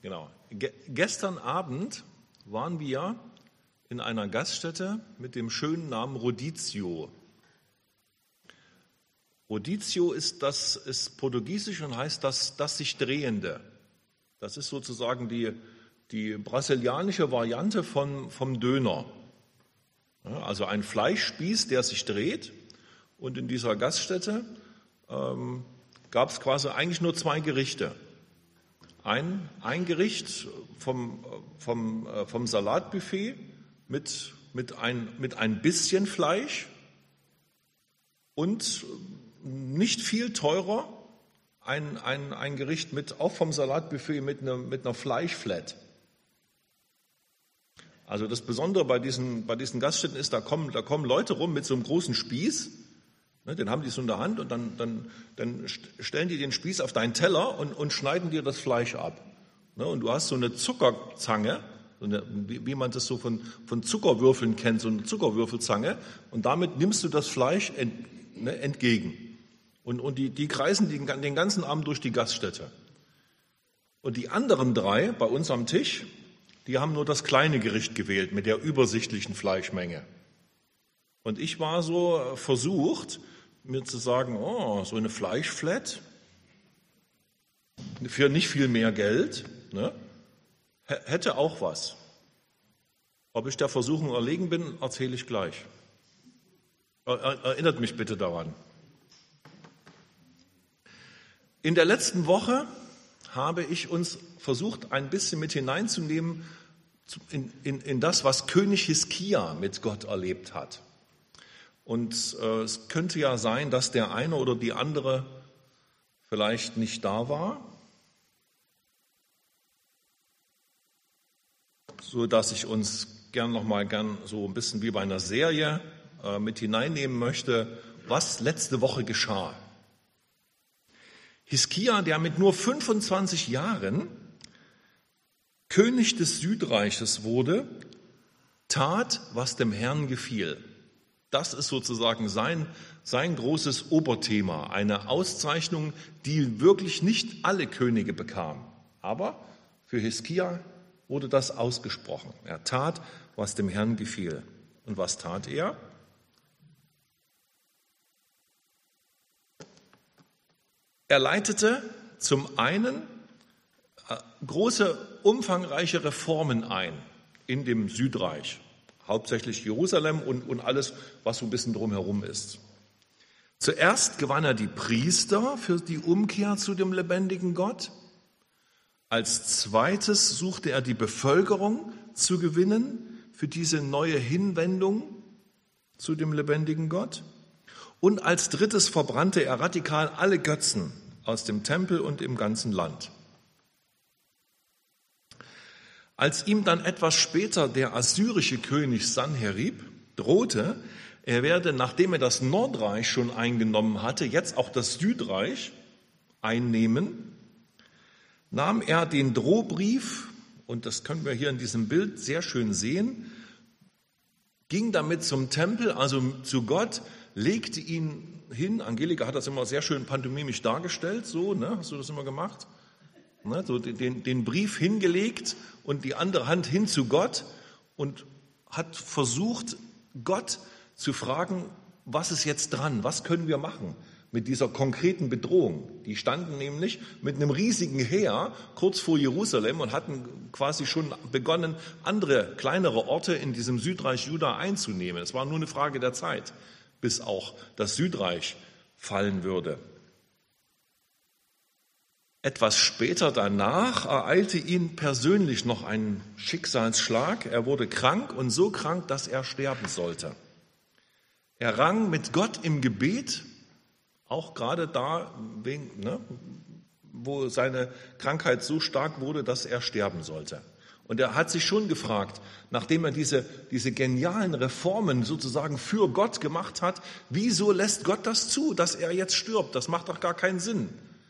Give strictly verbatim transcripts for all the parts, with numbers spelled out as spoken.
Genau. Ge- gestern Abend waren wir in einer Gaststätte mit dem schönen Namen Rodizio. Rodizio ist, das, ist portugiesisch und heißt das, das sich Drehende. Das ist sozusagen die, die brasilianische Variante von, vom Döner. Ja, also ein Fleischspieß, der sich dreht. Und in dieser Gaststätte ähm, gab es quasi eigentlich nur zwei Gerichte. Ein, ein Gericht vom, vom, äh, vom Salatbuffet mit, mit, ein, mit ein bisschen Fleisch und nicht viel teurer ein, ein, ein Gericht mit, auch vom Salatbuffet mit einer, mit einer Fleischflat. Also das Besondere bei diesen, bei diesen Gaststätten ist, da kommen, da kommen Leute rum mit so einem großen Spieß, ne, den haben die so in der Hand und dann, dann, dann stellen die den Spieß auf deinen Teller und, und schneiden dir das Fleisch ab. Ne, und du hast so eine Zuckerzange, so eine, wie, wie man das so von, von Zuckerwürfeln kennt, so eine Zuckerwürfelzange, und damit nimmst du das Fleisch ent, ne, entgegen. Und, und die, die kreisen den, den ganzen Abend durch die Gaststätte. Und die anderen drei bei uns am Tisch, die haben nur das kleine Gericht gewählt mit der übersichtlichen Fleischmenge. Und ich war so versucht, mir zu sagen, oh, so eine Fleischflat für nicht viel mehr Geld, ne, hätte auch was. Ob ich der Versuchung erlegen bin, erzähle ich gleich. Erinnert mich bitte daran. In der letzten Woche habe ich uns versucht, ein bisschen mit hineinzunehmen in, in, in das, was König Hiskia mit Gott erlebt hat. Und äh, es könnte ja sein, dass der eine oder die andere vielleicht nicht da war, so dass ich uns gern noch mal gern so ein bisschen wie bei einer Serie äh, mit hineinnehmen möchte, was letzte Woche geschah. Hiskia, der mit nur fünfundzwanzig Jahren König des Südreiches wurde, tat, was dem Herrn gefiel. Das ist sozusagen sein, sein großes Oberthema, eine Auszeichnung, die wirklich nicht alle Könige bekamen. Aber für Hiskia wurde das ausgesprochen. Er tat, was dem Herrn gefiel. Und was tat er? Er leitete zum einen große, umfangreiche Reformen ein in dem Südreich, hauptsächlich Jerusalem und, und alles, was so ein bisschen drumherum ist. Zuerst gewann er die Priester für die Umkehr zu dem lebendigen Gott. Als zweites suchte er die Bevölkerung zu gewinnen für diese neue Hinwendung zu dem lebendigen Gott. Und als drittes verbrannte er radikal alle Götzen aus dem Tempel und im ganzen Land. Als ihm dann etwas später der assyrische König Sanherib drohte, er werde, nachdem er das Nordreich schon eingenommen hatte, jetzt auch das Südreich einnehmen, nahm er den Drohbrief, und das können wir hier in diesem Bild sehr schön sehen, ging damit zum Tempel, also zu Gott, legte ihn hin. Angelika hat das immer sehr schön pantomimisch dargestellt, so, ne? Hast du das immer gemacht? Ne? So den, den Brief hingelegt und die andere Hand hin zu Gott und hat versucht, Gott zu fragen, was ist jetzt dran? Was können wir machen mit dieser konkreten Bedrohung? Die standen nämlich mit einem riesigen Heer kurz vor Jerusalem und hatten quasi schon begonnen, andere, kleinere Orte in diesem Südreich Juda einzunehmen. Es war nur eine Frage der Zeit, bis auch das Südreich fallen würde. Etwas später danach ereilte ihn persönlich noch ein Schicksalsschlag. Er wurde krank und so krank, dass er sterben sollte. Er rang mit Gott im Gebet, auch gerade da, wegen, ne, wo seine Krankheit so stark wurde, dass er sterben sollte. Und er hat sich schon gefragt, nachdem er diese, diese genialen Reformen sozusagen für Gott gemacht hat, wieso lässt Gott das zu, dass er jetzt stirbt? Das macht doch gar keinen Sinn.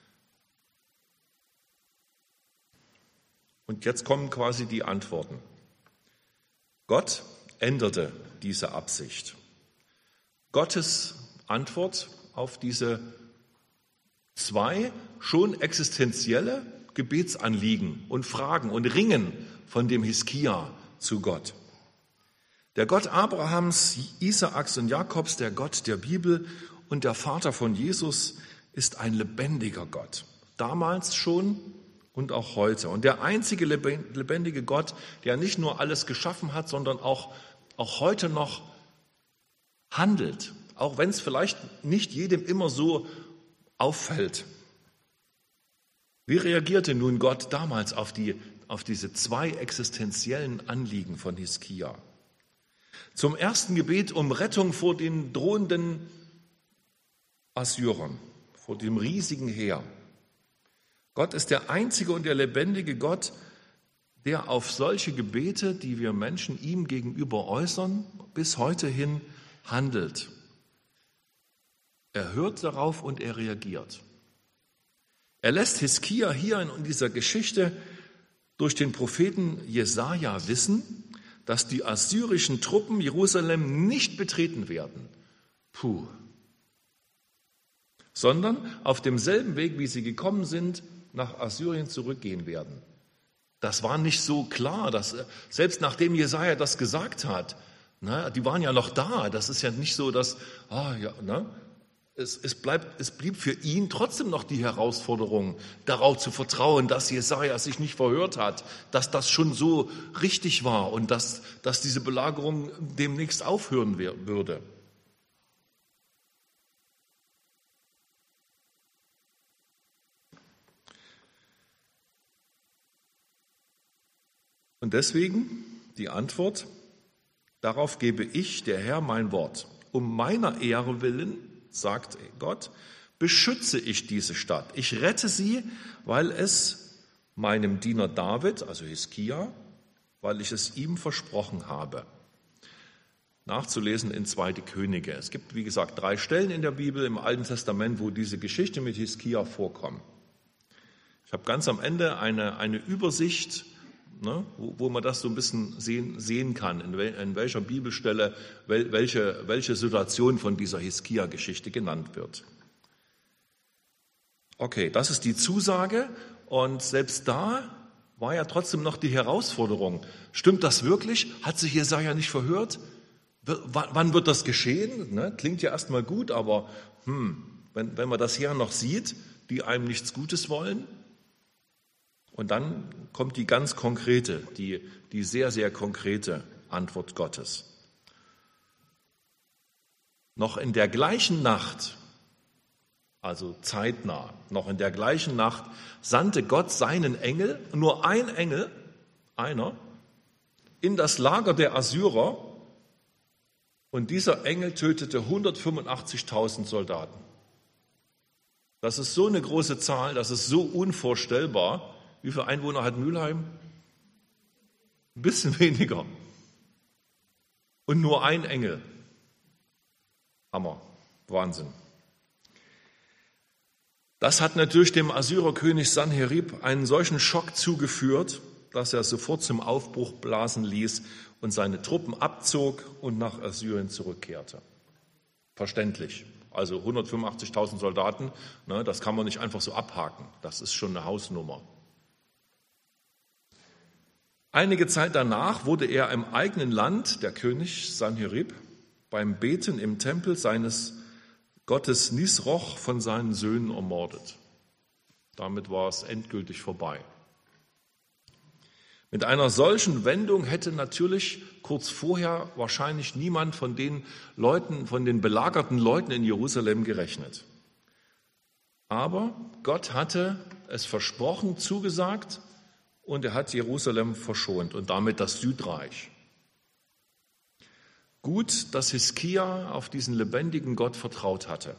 Und jetzt kommen quasi die Antworten. Gott änderte diese Absicht. Gottes Antwort auf diese zwei schon existenzielle, Gebetsanliegen und Fragen und Ringen von dem Hiskia zu Gott. Der Gott Abrahams, Isaaks und Jakobs, der Gott der Bibel und der Vater von Jesus ist ein lebendiger Gott. Damals schon und auch heute. Und der einzige lebendige Gott, der nicht nur alles geschaffen hat, sondern auch, auch heute noch handelt. Auch wenn es vielleicht nicht jedem immer so auffällt. Wie reagierte nun Gott damals auf, die, auf diese zwei existenziellen Anliegen von Hiskia? Zum ersten Gebet um Rettung vor den drohenden Assyrern, vor dem riesigen Heer. Gott ist der einzige und der lebendige Gott, der auf solche Gebete, die wir Menschen ihm gegenüber äußern, bis heute hin handelt. Er hört darauf und er reagiert. Er lässt Hiskia hier in dieser Geschichte durch den Propheten Jesaja wissen, dass die assyrischen Truppen Jerusalem nicht betreten werden. Puh. Sondern auf demselben Weg, wie sie gekommen sind, nach Assyrien zurückgehen werden. Das war nicht so klar, dass selbst nachdem Jesaja das gesagt hat, na, die waren ja noch da. Das ist ja nicht so, dass ah, ja, na, es, es, bleibt, es blieb für ihn trotzdem noch die Herausforderung, darauf zu vertrauen, dass Jesaja sich nicht verhört hat, dass das schon so richtig war und dass, dass diese Belagerung demnächst aufhören würde. Und deswegen die Antwort: Darauf gebe ich, der Herr, mein Wort. Um meiner Ehre willen, sagt Gott, beschütze ich diese Stadt. Ich rette sie, weil es meinem Diener David, also Hiskia, weil ich es ihm versprochen habe. Nachzulesen in zweite Könige. Es gibt, wie gesagt, drei Stellen in der Bibel im Alten Testament, wo diese Geschichte mit Hiskia vorkommt. Ich habe ganz am Ende eine, eine Übersicht, Ne, wo, wo man das so ein bisschen sehen, sehen kann, in, wel, in welcher Bibelstelle wel, welche, welche Situation von dieser Hiskia-Geschichte genannt wird. Okay, das ist die Zusage und selbst da war ja trotzdem noch die Herausforderung. Stimmt das wirklich? Hat sich Jesaja nicht verhört? W- wann wird das geschehen? Ne, klingt ja erstmal gut, aber hm, wenn, wenn man das hier noch sieht, die einem nichts Gutes wollen. Und dann kommt die ganz konkrete, die, die sehr, sehr konkrete Antwort Gottes. Noch in der gleichen Nacht, also zeitnah, noch in der gleichen Nacht sandte Gott seinen Engel, nur ein Engel, einer, in das Lager der Assyrer und dieser Engel tötete hundertfünfundachtzigtausend Soldaten. Das ist so eine große Zahl, das ist so unvorstellbar. Wie viele Einwohner hat Mülheim? Ein bisschen weniger. Und nur ein Engel. Hammer. Wahnsinn. Das hat natürlich dem Assyrerkönig Sanherib einen solchen Schock zugeführt, dass er sofort zum Aufbruch blasen ließ und seine Truppen abzog und nach Assyrien zurückkehrte. Verständlich. Also hundertfünfundachtzigtausend Soldaten, ne, das kann man nicht einfach so abhaken. Das ist schon eine Hausnummer. Einige Zeit danach wurde er im eigenen Land, der König Sanherib, beim Beten im Tempel seines Gottes Nisroch von seinen Söhnen ermordet. Damit war es endgültig vorbei. Mit einer solchen Wendung hätte natürlich kurz vorher wahrscheinlich niemand von den Leuten, von den belagerten Leuten in Jerusalem gerechnet. Aber Gott hatte es versprochen, zugesagt, und er hat Jerusalem verschont und damit das Südreich. Gut, dass Hiskia auf diesen lebendigen Gott vertraut hatte.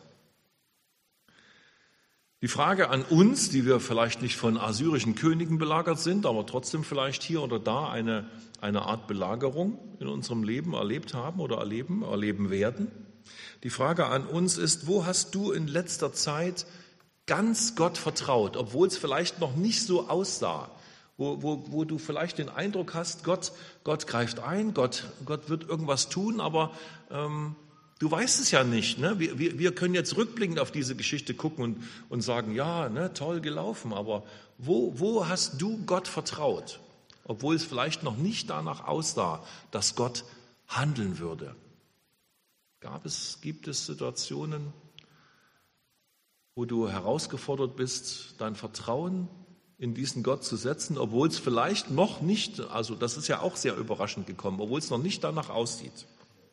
Die Frage an uns, die wir vielleicht nicht von assyrischen Königen belagert sind, aber trotzdem vielleicht hier oder da eine, eine Art Belagerung in unserem Leben erlebt haben oder erleben, erleben werden. Die Frage an uns ist, wo hast du in letzter Zeit ganz Gott vertraut, obwohl es vielleicht noch nicht so aussah? Wo, wo, wo du vielleicht den Eindruck hast, Gott, Gott greift ein, Gott, Gott wird irgendwas tun, aber ähm, Du weißt es ja nicht. Ne? Wir, wir, wir können jetzt rückblickend auf diese Geschichte gucken und, und sagen, ja, ne, toll gelaufen, aber wo, wo hast du Gott vertraut? Obwohl es vielleicht noch nicht danach aussah, dass Gott handeln würde. Gab es, gibt es Situationen, wo du herausgefordert bist, dein Vertrauen in diesen Gott zu setzen, obwohl es vielleicht noch nicht, also das ist ja auch sehr überraschend gekommen, obwohl es noch nicht danach aussieht.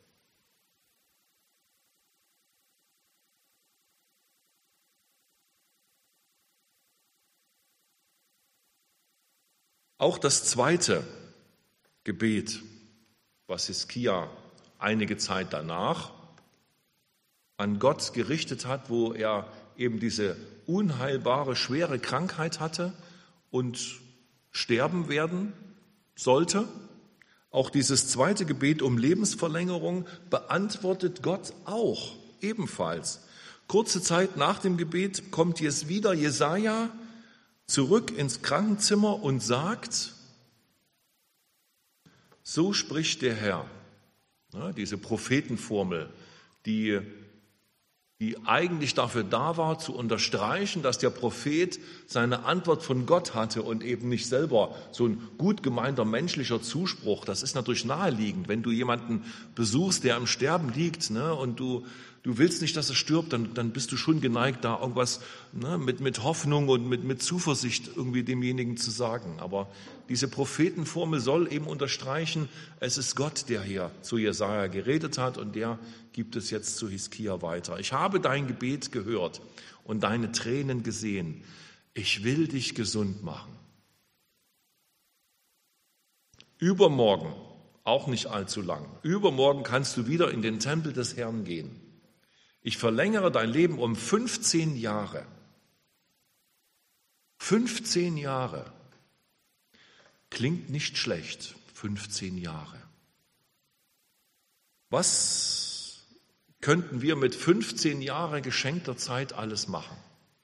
Auch das zweite Gebet, was Hiskia einige Zeit danach an Gott gerichtet hat, wo er eben diese unheilbare, schwere Krankheit hatte und sterben werden sollte. Auch dieses zweite Gebet um Lebensverlängerung beantwortet Gott auch ebenfalls. Kurze Zeit nach dem Gebet kommt jetzt wieder Jesaja zurück ins Krankenzimmer und sagt, so spricht der Herr. Ja, diese Prophetenformel, die, die eigentlich dafür da war, zu unterstreichen, dass der Prophet seine Antwort von Gott hatte und eben nicht selber so ein gut gemeinter menschlicher Zuspruch. Das ist natürlich naheliegend, wenn du jemanden besuchst, der im Sterben liegt, ne, und du Du willst nicht, dass er stirbt, dann, dann bist du schon geneigt, da irgendwas ne, mit, mit Hoffnung und mit, mit Zuversicht irgendwie demjenigen zu sagen. Aber diese Prophetenformel soll eben unterstreichen, es ist Gott, der hier zu Jesaja geredet hat und der gibt es jetzt zu Hiskia weiter. Ich habe dein Gebet gehört und deine Tränen gesehen. Ich will dich gesund machen. Übermorgen, auch nicht allzu lang, übermorgen kannst du wieder in den Tempel des Herrn gehen. Ich verlängere dein Leben um fünfzehn Jahre. fünfzehn Jahre. Klingt nicht schlecht, fünfzehn Jahre. Was könnten wir mit fünfzehn Jahren geschenkter Zeit alles machen?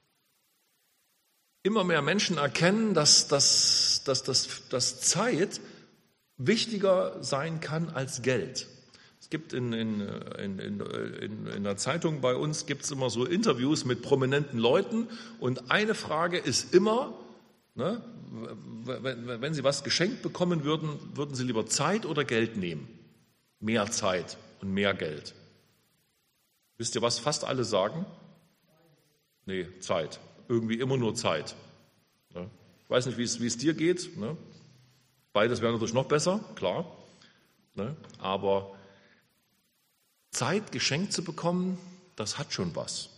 Immer mehr Menschen erkennen, dass, dass, dass, dass, dass Zeit wichtiger sein kann als Geld. Es gibt in, in, in, in, in der Zeitung bei uns gibt es immer so Interviews mit prominenten Leuten und eine Frage ist immer, ne, wenn, wenn Sie was geschenkt bekommen würden, würden Sie lieber Zeit oder Geld nehmen? Mehr Zeit und mehr Geld. Wisst ihr, was fast alle sagen? Nee, Zeit. Irgendwie immer nur Zeit. Ne? Ich weiß nicht, wie es, wie es dir geht. Ne? Beides wäre natürlich noch besser, klar. Ne? Aber Zeit geschenkt zu bekommen, das hat schon was.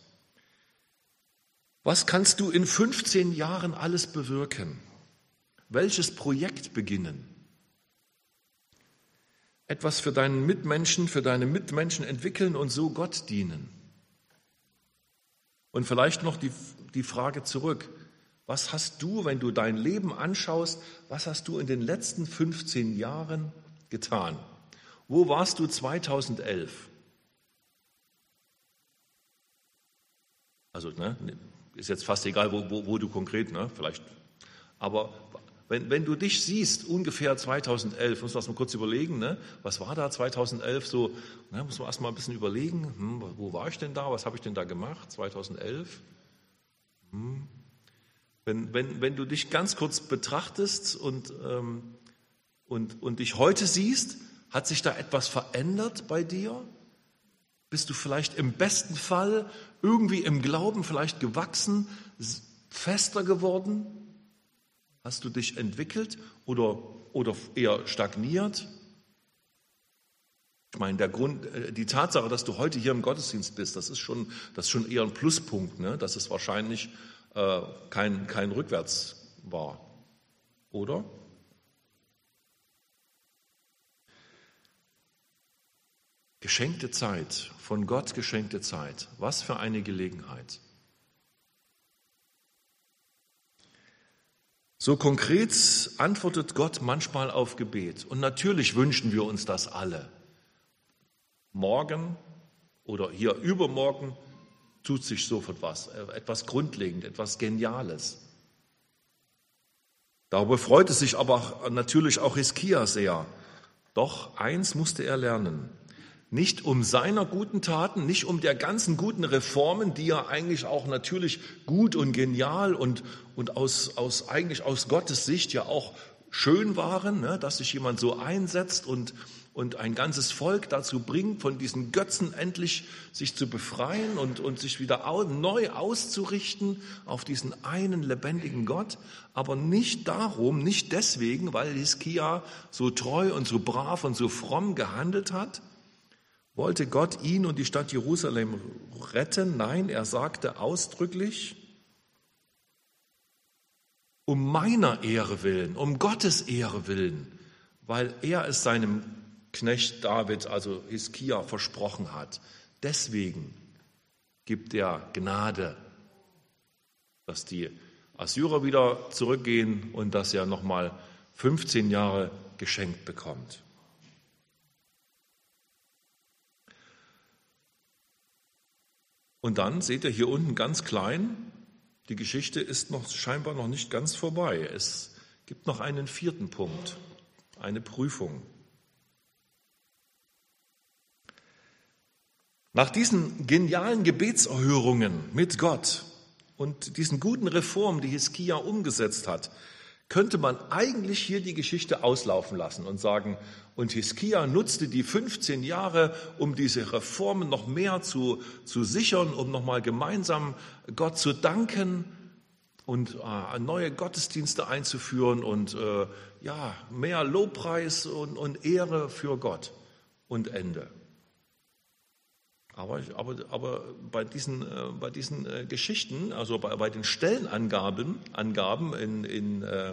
Was kannst du in fünfzehn Jahren alles bewirken? Welches Projekt beginnen? Etwas für deinen Mitmenschen, für deine Mitmenschen entwickeln und so Gott dienen. Und vielleicht noch die, die Frage zurück, was hast du, wenn du dein Leben anschaust, was hast du in den letzten fünfzehn Jahren getan? Wo warst du zweitausendelf? Also ne, ist jetzt fast egal, wo, wo, wo du konkret, ne, vielleicht. Aber wenn, wenn du dich siehst, ungefähr zweitausendelf, muss man mal kurz überlegen, ne, was war da zweitausendelf so, ne, muss man erst mal ein bisschen überlegen, hm, wo war ich denn da, was habe ich denn da gemacht, zweitausendelf? Hm. Wenn, wenn, wenn du dich ganz kurz betrachtest und, ähm, und, und dich heute siehst, hat sich da etwas verändert bei dir? Bist du vielleicht im besten Fall irgendwie im Glauben vielleicht gewachsen, fester geworden? Hast du dich entwickelt oder, oder eher stagniert? Ich meine, der Grund, die Tatsache, dass du heute hier im Gottesdienst bist, das ist schon, das ist schon eher ein Pluspunkt, ne? Dass es wahrscheinlich äh, kein, kein Rückwärts war, oder? Geschenkte Zeit, von Gott geschenkte Zeit. Was für eine Gelegenheit. So konkret antwortet Gott manchmal auf Gebet. Und natürlich wünschen wir uns das alle. Morgen oder hier übermorgen tut sich sofort was. Etwas grundlegend, etwas Geniales. Darüber freute sich aber natürlich auch Hiskia sehr. Doch eins musste er lernen. Nicht um seiner guten Taten, nicht um der ganzen guten Reformen, die ja eigentlich auch natürlich gut und genial und, und aus, aus, eigentlich aus Gottes Sicht ja auch schön waren, ne, dass sich jemand so einsetzt und, und ein ganzes Volk dazu bringt, von diesen Götzen endlich sich zu befreien und, und sich wieder au, neu auszurichten auf diesen einen lebendigen Gott, aber nicht darum, nicht deswegen, weil Hiskia so treu und so brav und so fromm gehandelt hat, wollte Gott ihn und die Stadt Jerusalem retten. Nein, er sagte ausdrücklich, um meiner Ehre willen, um Gottes Ehre willen, weil er es seinem Knecht David, also Hiskia, versprochen hat. Deswegen gibt er Gnade, dass die Assyrer wieder zurückgehen und dass er nochmal fünfzehn Jahre geschenkt bekommt. Und dann seht ihr hier unten ganz klein, die Geschichte ist noch scheinbar noch nicht ganz vorbei. Es gibt noch einen vierten Punkt, eine Prüfung. Nach diesen genialen Gebetserhörungen mit Gott und diesen guten Reformen, die Hiskia umgesetzt hat, könnte man eigentlich hier die Geschichte auslaufen lassen und sagen, und Hiskia nutzte die fünfzehn Jahre, um diese Reformen noch mehr zu, zu sichern, um nochmal gemeinsam Gott zu danken und äh, neue Gottesdienste einzuführen und äh, ja, mehr Lobpreis und, und Ehre für Gott und Ende. Aber, aber, aber bei diesen, äh, bei diesen äh, Geschichten, also bei, bei den Stellenangaben Angaben in, in äh,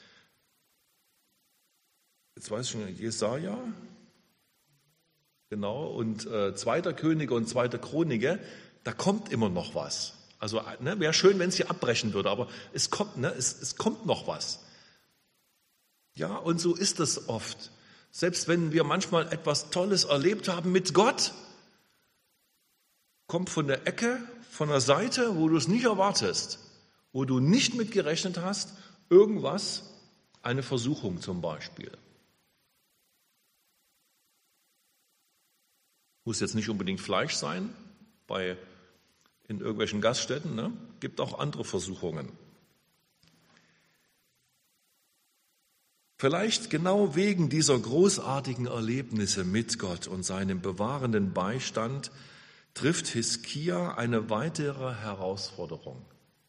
jetzt weiß ich schon, Jesaja, genau, und äh, zweiter Könige und zweiter Chronike, da kommt immer noch was. Also ne, wäre schön, wenn es hier abbrechen würde, aber es kommt, ne, es, es kommt noch was. Ja, und so ist es oft. Selbst wenn wir manchmal etwas Tolles erlebt haben mit Gott, kommt von der Ecke, von der Seite, wo du es nicht erwartest, wo du nicht mit gerechnet hast, irgendwas, eine Versuchung zum Beispiel. Muss jetzt nicht unbedingt Fleisch sein, bei, in irgendwelchen Gaststätten, ne? Gibt auch andere Versuchungen. Vielleicht genau wegen dieser großartigen Erlebnisse mit Gott und seinem bewahrenden Beistand trifft Hiskia eine weitere Herausforderung.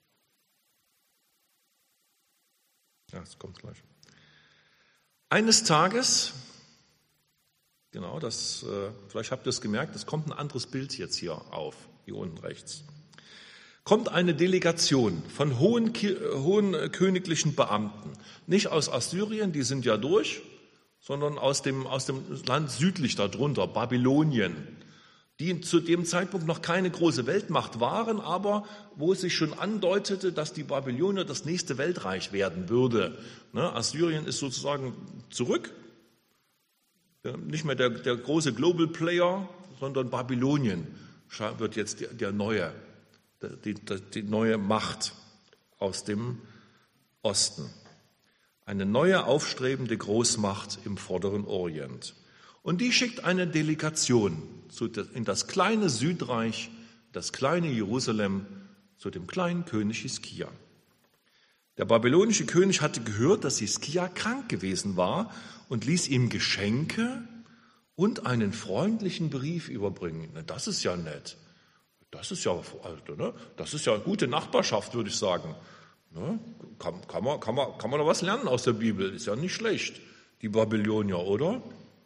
Ja, es kommt gleich. Eines Tages, genau, das, äh, vielleicht habt ihr es gemerkt, es kommt ein anderes Bild jetzt hier auf, hier unten rechts. Kommt eine Delegation von hohen, hohen königlichen Beamten, nicht aus Assyrien, die sind ja durch, sondern aus dem, aus dem Land südlich darunter, Babylonien, die zu dem Zeitpunkt noch keine große Weltmacht waren, aber wo es sich schon andeutete, dass die Babylonier das nächste Weltreich werden würde. Ne, Assyrien ist sozusagen zurück, ja, nicht mehr der, der große Global Player, sondern Babylonien wird jetzt der, der neue, die, die neue Macht aus dem Osten. Eine neue aufstrebende Großmacht im vorderen Orient. Und die schickt eine Delegation in das kleine Südreich, das kleine Jerusalem, zu dem kleinen König Hiskia. Der babylonische König hatte gehört, dass Hiskia krank gewesen war und ließ ihm Geschenke und einen freundlichen Brief überbringen. Das ist ja nett. Das ist ja, das ist ja gute Nachbarschaft, würde ich sagen. Kann, kann, man, kann, man, kann man da was lernen aus der Bibel? Ist ja nicht schlecht, die Babylonier, oder?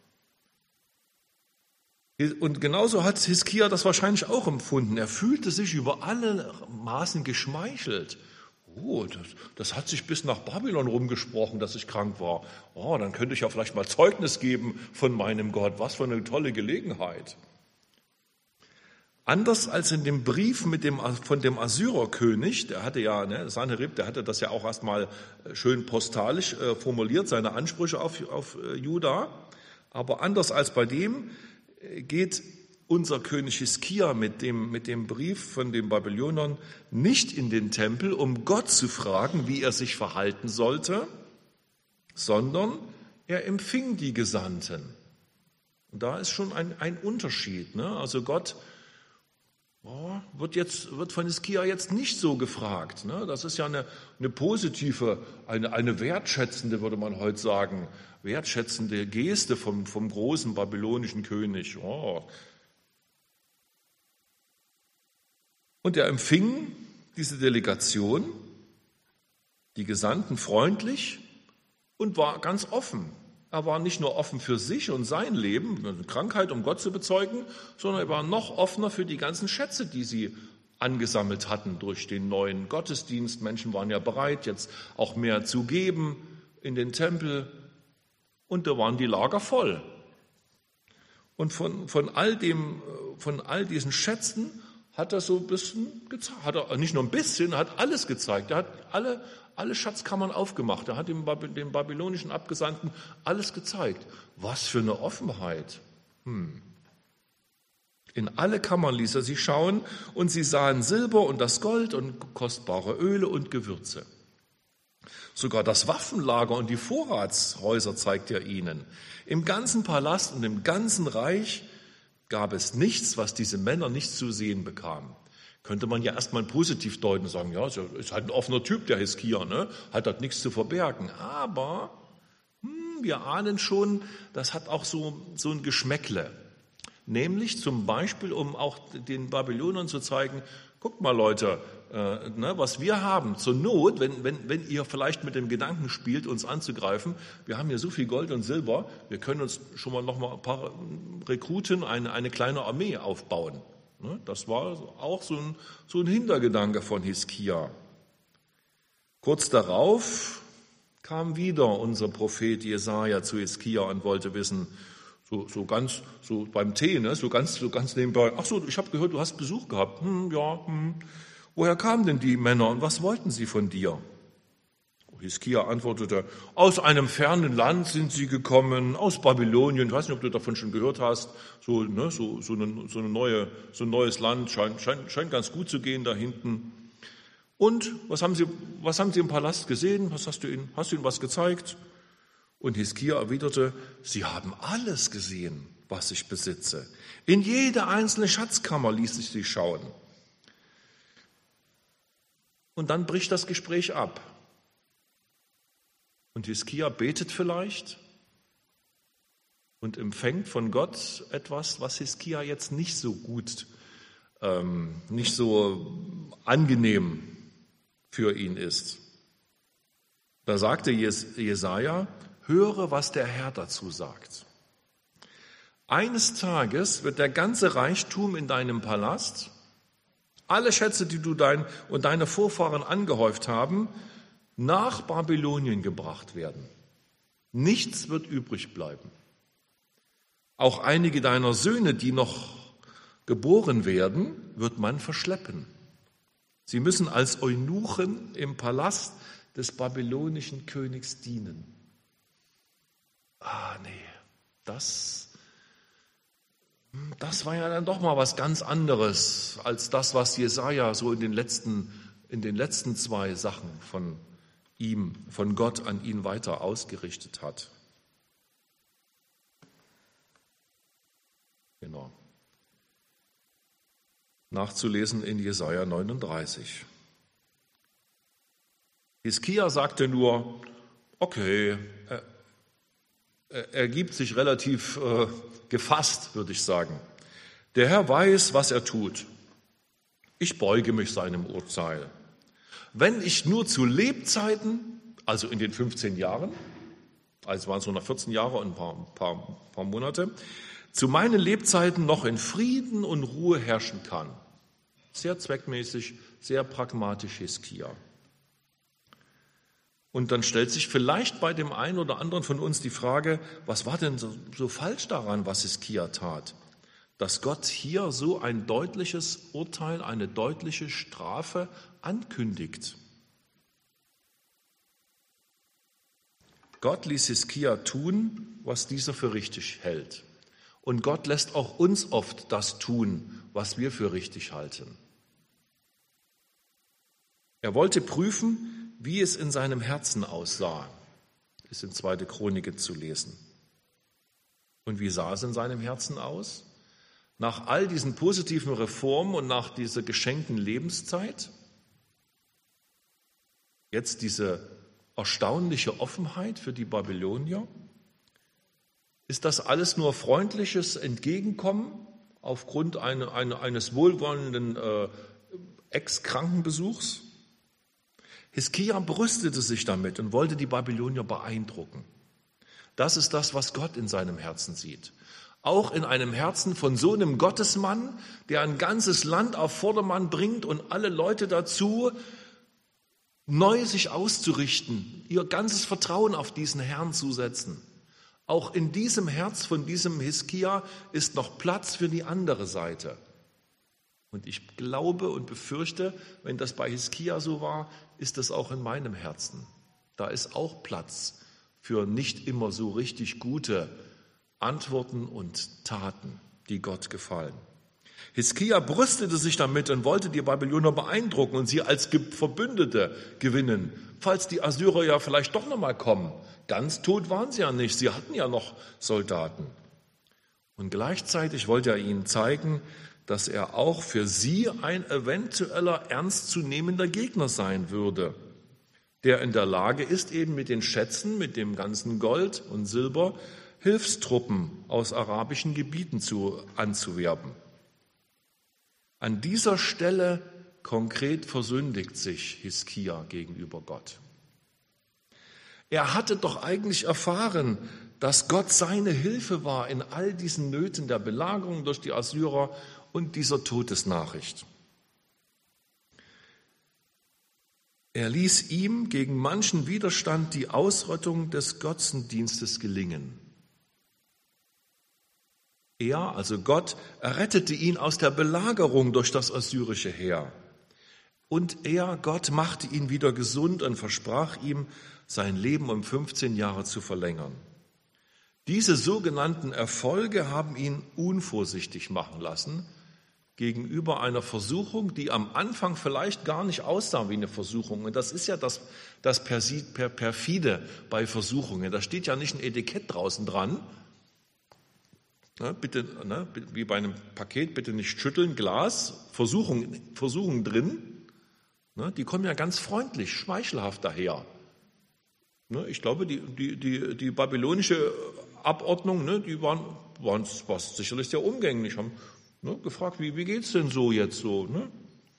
Und genauso hat Hiskia das wahrscheinlich auch empfunden. Er fühlte sich über alle Maßen geschmeichelt. Oh, das, das hat sich bis nach Babylon rumgesprochen, dass ich krank war. Oh, dann könnte ich ja vielleicht mal Zeugnis geben von meinem Gott. Was für eine tolle Gelegenheit. Anders als in dem Brief mit dem, von dem Assyrerkönig, der hatte ja, ne, Sanherib, der hatte das ja auch erstmal schön postalisch äh, formuliert, seine Ansprüche auf, auf äh, Juda. Aber anders als bei dem geht unser König Hiskia mit dem, mit dem Brief von den Babylonern nicht in den Tempel, um Gott zu fragen, wie er sich verhalten sollte, sondern er empfing die Gesandten. Und da ist schon ein, ein Unterschied. Ne? Also Gott oh, wird, jetzt, wird von Hiskia jetzt nicht so gefragt. Ne? Das ist ja eine, eine positive, eine, eine wertschätzende, würde man heute sagen, wertschätzende Geste vom, vom großen babylonischen König. Oh. Und er empfing diese Delegation, die Gesandten, freundlich und war ganz offen. Er war nicht nur offen für sich und sein Leben, eine Krankheit, um Gott zu bezeugen, sondern er war noch offener für die ganzen Schätze, die sie angesammelt hatten durch den neuen Gottesdienst. Menschen waren ja bereit, jetzt auch mehr zu geben in den Tempel. Und da waren die Lager voll. Und von, von, all, dem, von all diesen Schätzen hat er so ein bisschen gezeigt, hat er nicht nur ein bisschen, er hat alles gezeigt. Er hat alle, alle Schatzkammern aufgemacht. Er hat dem, dem babylonischen Abgesandten alles gezeigt. Was für eine Offenheit. Hm. In alle Kammern ließ er sie schauen und sie sahen Silber und das Gold und kostbare Öle und Gewürze. Sogar das Waffenlager und die Vorratshäuser zeigt er ihnen. Im ganzen Palast und im ganzen Reich gab es nichts, was diese Männer nicht zu sehen bekamen. Könnte man ja erstmal positiv deuten und sagen, ja, ist halt ein offener Typ, der Hiskia, ne? Hat halt nichts zu verbergen. Aber hm, wir ahnen schon, das hat auch so, so ein Geschmäckle. Nämlich zum Beispiel, um auch den Babylonern zu zeigen, guckt mal Leute, äh, ne, was wir haben, zur Not, wenn, wenn, wenn ihr vielleicht mit dem Gedanken spielt, uns anzugreifen, wir haben hier so viel Gold und Silber, wir können uns schon mal noch mal ein paar Rekruten, eine, eine kleine Armee aufbauen. Ne, das war auch so ein, so ein Hintergedanke von Hiskia. Kurz darauf kam wieder unser Prophet Jesaja zu Hiskia und wollte wissen, So, so ganz, so beim Tee, ne? so ganz, so ganz nebenbei. Ach so, ich habe gehört, du hast Besuch gehabt. Hm, ja, hm. Woher kamen denn die Männer und was wollten sie von dir? Hiskia antwortete, aus einem fernen Land sind sie gekommen, aus Babylonien. Ich weiß nicht, ob du davon schon gehört hast. So, ne? so, so, eine, so, eine neue, so ein neues Land, scheint, scheint, scheint ganz gut zu gehen da hinten. Und was haben sie, was haben sie im Palast gesehen? Was hast du ihnen, hast du ihnen was gezeigt? Und Hiskia erwiderte, sie haben alles gesehen, was ich besitze. In jede einzelne Schatzkammer ließ ich sie schauen. Und dann bricht das Gespräch ab. Und Hiskia betet vielleicht und empfängt von Gott etwas, was Hiskia jetzt nicht so gut, ähm, nicht so angenehm für ihn ist. Da sagte Jesaja, höre, was der Herr dazu sagt. Eines Tages wird der ganze Reichtum in deinem Palast, alle Schätze, die du dein und deine Vorfahren angehäuft haben, nach Babylonien gebracht werden. Nichts wird übrig bleiben. Auch einige deiner Söhne, die noch geboren werden, wird man verschleppen. Sie müssen als Eunuchen im Palast des babylonischen Königs dienen. Ah, nee, das, das war ja dann doch mal was ganz anderes als das, was Jesaja so in den letzten, in den letzten zwei Sachen von ihm, von Gott an ihn weiter ausgerichtet hat. Genau. Nachzulesen in Jesaja neununddreißig. Hiskia sagte nur, okay, er, er gibt sich relativ äh, gefasst, würde ich sagen. Der Herr weiß, was er tut. Ich beuge mich seinem Urteil. Wenn ich nur zu Lebzeiten, also in den fünfzehn Jahren, also waren es nur noch vierzehn Jahre und ein paar, paar, paar Monate, zu meinen Lebzeiten noch in Frieden und Ruhe herrschen kann. Sehr zweckmäßig, sehr pragmatisch Hiskia. Und dann stellt sich vielleicht bei dem einen oder anderen von uns die Frage, was war denn so, so falsch daran, was Hiskia tat? Dass Gott hier so ein deutliches Urteil, eine deutliche Strafe ankündigt. Gott ließ Hiskia tun, was dieser für richtig hält. Und Gott lässt auch uns oft das tun, was wir für richtig halten. Er wollte prüfen, wie es in seinem Herzen aussah. Ist in zweite Chronik zu lesen. Und wie sah es in seinem Herzen aus? Nach all diesen positiven Reformen und nach dieser geschenkten Lebenszeit? Jetzt diese erstaunliche Offenheit für die Babylonier? Ist das alles nur freundliches Entgegenkommen aufgrund eine, eine, eines wohlwollenden äh, Ex-Krankenbesuchs? Hiskia brüstete sich damit und wollte die Babylonier beeindrucken. Das ist das, was Gott in seinem Herzen sieht. Auch in einem Herzen von so einem Gottesmann, der ein ganzes Land auf Vordermann bringt und alle Leute dazu, neu sich auszurichten, ihr ganzes Vertrauen auf diesen Herrn zu setzen. Auch in diesem Herz von diesem Hiskia ist noch Platz für die andere Seite. Und ich glaube und befürchte, wenn das bei Hiskia so war, ist es auch in meinem Herzen. Da ist auch Platz für nicht immer so richtig gute Antworten und Taten, die Gott gefallen. Hiskia brüstete sich damit und wollte die Babylonier beeindrucken und sie als Verbündete gewinnen, falls die Assyrer ja vielleicht doch noch mal kommen. Ganz tot waren sie ja nicht, sie hatten ja noch Soldaten. Und gleichzeitig wollte er ihnen zeigen, dass er auch für sie ein eventueller ernstzunehmender Gegner sein würde, der in der Lage ist, eben mit den Schätzen, mit dem ganzen Gold und Silber, Hilfstruppen aus arabischen Gebieten zu, anzuwerben. An dieser Stelle konkret versündigt sich Hiskia gegenüber Gott. Er hatte doch eigentlich erfahren, dass Gott seine Hilfe war in all diesen Nöten der Belagerung durch die Assyrer und dieser Todesnachricht. Er ließ ihm gegen manchen Widerstand die Ausrottung des Götzendienstes gelingen. Er, also Gott, errettete ihn aus der Belagerung durch das assyrische Heer. Und er, Gott, machte ihn wieder gesund und versprach ihm, sein Leben um fünfzehn Jahre zu verlängern. Diese sogenannten Erfolge haben ihn unvorsichtig machen lassen gegenüber einer Versuchung, die am Anfang vielleicht gar nicht aussah wie eine Versuchung. Und das ist ja das, das Perfide bei Versuchungen. Da steht ja nicht ein Etikett draußen dran. Ne, bitte, ne, wie bei einem Paket, bitte nicht schütteln, Glas, Versuchung, Versuchung drin. Ne, die kommen ja ganz freundlich, schmeichelhaft daher. Ne, ich glaube, die, die, die, die babylonische Abordnung, ne, die waren, waren war sicherlich sehr umgänglich, haben ne, gefragt, wie, wie geht's denn so jetzt so? Ne?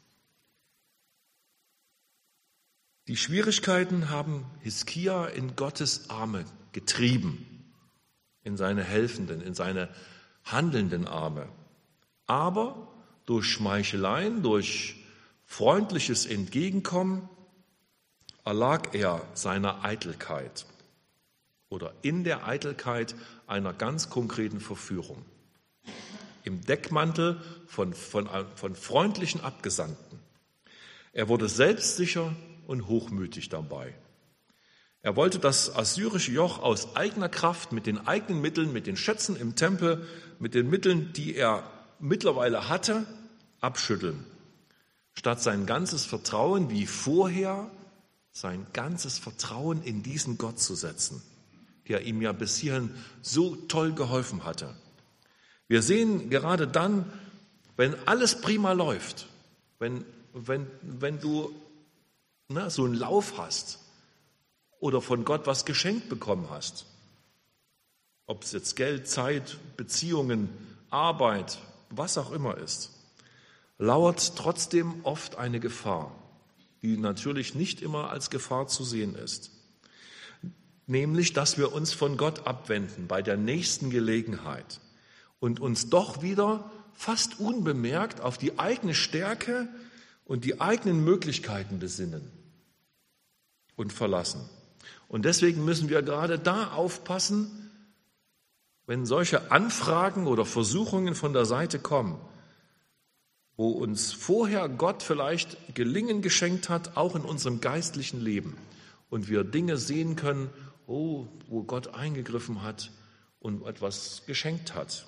Die Schwierigkeiten haben Hiskia in Gottes Arme getrieben, in seine helfenden, in seine handelnden Arme. Aber durch Schmeicheleien, durch freundliches Entgegenkommen erlag er seiner Eitelkeit oder in der Eitelkeit einer ganz konkreten Verführung. Im Deckmantel von, von, von freundlichen Abgesandten. Er wurde selbstsicher und hochmütig dabei. Er wollte das assyrische Joch aus eigener Kraft, mit den eigenen Mitteln, mit den Schätzen im Tempel, mit den Mitteln, die er mittlerweile hatte, abschütteln. Statt sein ganzes Vertrauen wie vorher, sein ganzes Vertrauen in diesen Gott zu setzen, der ihm ja bis hierhin so toll geholfen hatte. Wir sehen gerade dann, wenn alles prima läuft, wenn, wenn, wenn du ne, so einen Lauf hast, oder von Gott was geschenkt bekommen hast. Ob es jetzt Geld, Zeit, Beziehungen, Arbeit, was auch immer ist, lauert trotzdem oft eine Gefahr, die natürlich nicht immer als Gefahr zu sehen ist. Nämlich, dass wir uns von Gott abwenden bei der nächsten Gelegenheit und uns doch wieder fast unbemerkt auf die eigene Stärke und die eigenen Möglichkeiten besinnen und verlassen. Und deswegen müssen wir gerade da aufpassen, wenn solche Anfragen oder Versuchungen von der Seite kommen, wo uns vorher Gott vielleicht Gelingen geschenkt hat, auch in unserem geistlichen Leben, und wir Dinge sehen können, oh, wo Gott eingegriffen hat und etwas geschenkt hat.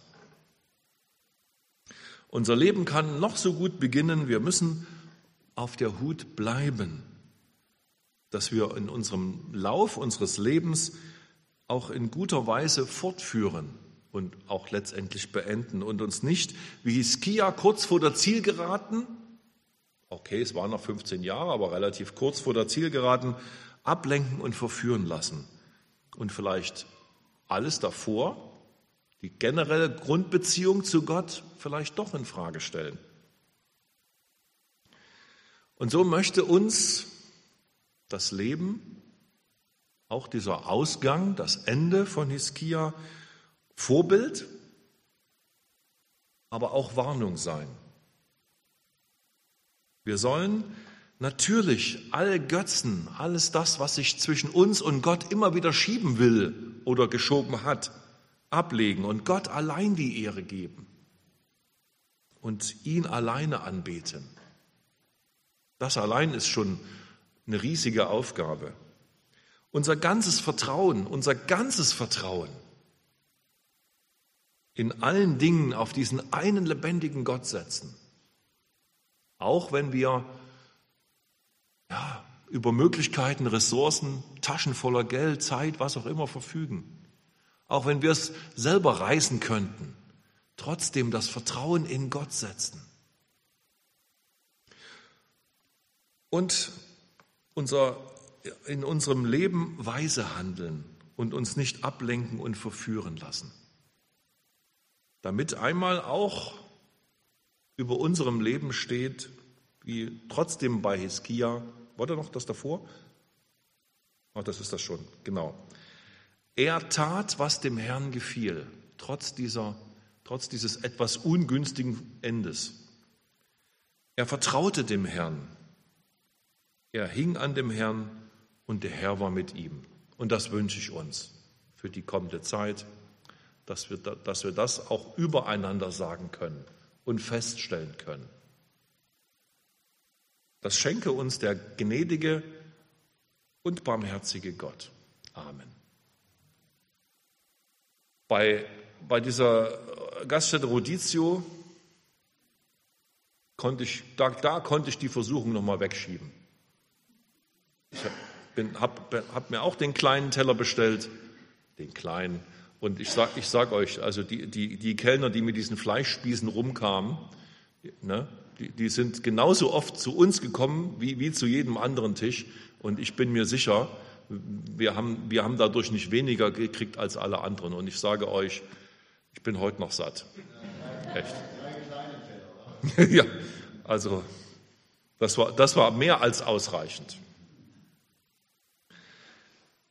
Unser Leben kann noch so gut beginnen, wir müssen auf der Hut bleiben, dass wir in unserem Lauf unseres Lebens auch in guter Weise fortführen, und auch letztendlich beenden und uns nicht wie Hiskia kurz vor der Zielgeraden, okay, es waren noch fünfzehn Jahre, aber relativ kurz vor der Zielgeraden, ablenken und verführen lassen und vielleicht alles davor, die generelle Grundbeziehung zu Gott vielleicht doch in Frage stellen. Und so möchte uns das Leben, auch dieser Ausgang, das Ende von Hiskia, Vorbild, aber auch Warnung sein. Wir sollen natürlich alle Götzen, alles das, was sich zwischen uns und Gott immer wieder schieben will oder geschoben hat, ablegen und Gott allein die Ehre geben und ihn alleine anbeten. Das allein ist schon eine riesige Aufgabe. Unser ganzes Vertrauen, unser ganzes Vertrauen in allen Dingen auf diesen einen lebendigen Gott setzen. Auch wenn wir ja, über Möglichkeiten, Ressourcen, Taschen voller Geld, Zeit, was auch immer verfügen. Auch wenn wir es selber reißen könnten, trotzdem das Vertrauen in Gott setzen. Und unser, in unserem Leben weise handeln und uns nicht ablenken und verführen lassen. Damit einmal auch über unserem Leben steht, wie trotzdem bei Hiskia, war da noch das davor? Oh, das ist das schon, genau. Er tat, was dem Herrn gefiel, trotz dieser, trotz dieses etwas ungünstigen Endes. Er vertraute dem Herrn. Er hing an dem Herrn und der Herr war mit ihm. Und das wünsche ich uns für die kommende Zeit, dass wir, dass wir das auch übereinander sagen können und feststellen können. Das schenke uns der gnädige und barmherzige Gott. Amen. Bei, bei dieser Gaststätte Rodizio konnte ich, da, da konnte ich die Versuchung nochmal wegschieben. Ich habe hab mir auch den kleinen Teller bestellt, den kleinen. Und ich sage ich sag euch, also die, die, die Kellner, die mit diesen Fleischspießen rumkamen, ne, die, die sind genauso oft zu uns gekommen wie, wie zu jedem anderen Tisch. Und ich bin mir sicher, wir haben, wir haben dadurch nicht weniger gekriegt als alle anderen. Und ich sage euch, ich bin heute noch satt. Echt. Ja, also das war, das war mehr als ausreichend.